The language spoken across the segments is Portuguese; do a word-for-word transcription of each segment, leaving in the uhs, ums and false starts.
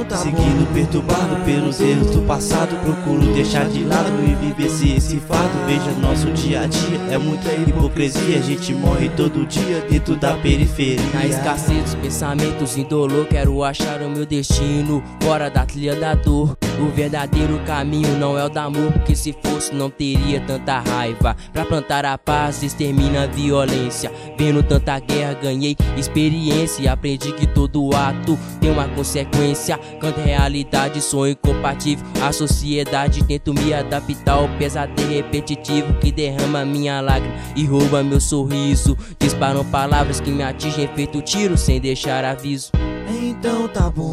tá Seguindo bom. perturbado pelos erros do passado, procuro deixar de lado e viver esse fado. Veja nosso dia a dia, é muita hipocrisia. A gente morre todo dia dentro da periferia. Na escassez dos pensamentos indolor, quero achar o meu destino fora da trilha da dor. O verdadeiro caminho não é o da amor, porque se fosse não teria tanta raiva. Pra plantar a paz, extermina a violência. Vendo tanta guerra, ganhei experiência e aprendi que todo ato tem uma consequência. Canto realidade, sou incompatível. A sociedade, tento me adaptar ao pesadelo repetitivo que derrama minha lágrima e rouba meu sorriso. Disparam palavras que me atingem feito tiro sem deixar aviso. Então tá bom.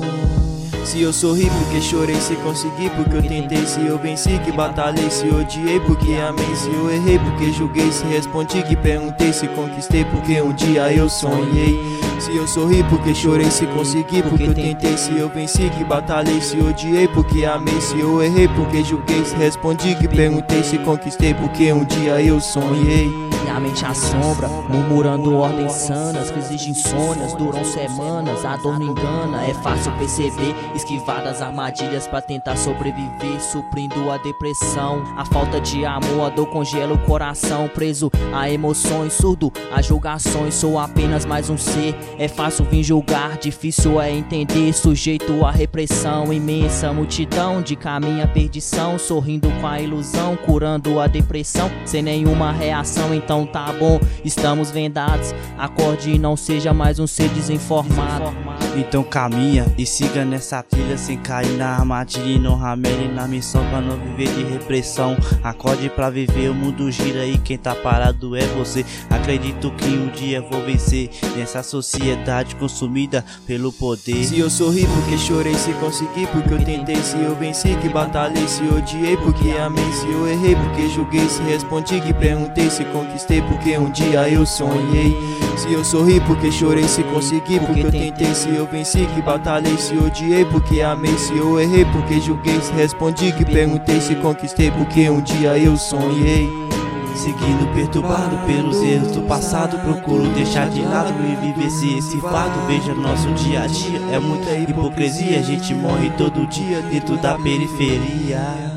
Se eu sorri porque chorei, se consegui porque eu tentei, se eu venci que batalhei, se odiei porque amei, se eu errei porque julguei, se respondi que perguntei, se conquistei porque um dia eu sonhei. Se eu sorri porque chorei, se consegui porque eu tentei, se eu venci que batalhei, se odiei porque amei, se eu errei porque julguei, se respondi que perguntei, se conquistei porque um dia eu sonhei. Minha mente assombra, murmurando ordens sanas. Crises de insônias duram semanas, a dor não engana, é fácil perceber. Esquivar das armadilhas pra tentar sobreviver, suprindo a depressão. A falta de amor, a dor congela o coração. Preso a emoções, surdo a julgações. Sou apenas mais um ser, é fácil vir julgar, difícil é entender. Sujeito à repressão, imensa multidão de caminho à perdição. Sorrindo com a ilusão, curando a depressão sem nenhuma reação. Então tá bom, estamos vendados. Acorde e não seja mais um ser desinformado. Então caminha e siga nessa trilha sem cair na armadilha e não ramele na missão pra não viver de repressão. Acorde pra viver, o mundo gira e quem tá parado é você. Acredito que um dia vou vencer nessa sociedade consumida pelo poder. Se eu sorri porque chorei, se consegui porque eu tentei, se eu venci que batalhei, se odiei porque amei, se eu errei porque julguei, se respondi que perguntei, se conquistei porque um dia eu sonhei. Se eu sorri porque chorei, se consegui porque eu tentei, se eu venci que batalhei, se odiei porque amei, se eu errei porque julguei, se respondi que perguntei, se conquistei porque um dia eu sonhei. Seguindo perturbado pelos erros do passado, procuro deixar de lado e viver esse fado. Veja nosso dia a dia, é muita hipocrisia. A gente morre todo dia dentro da periferia.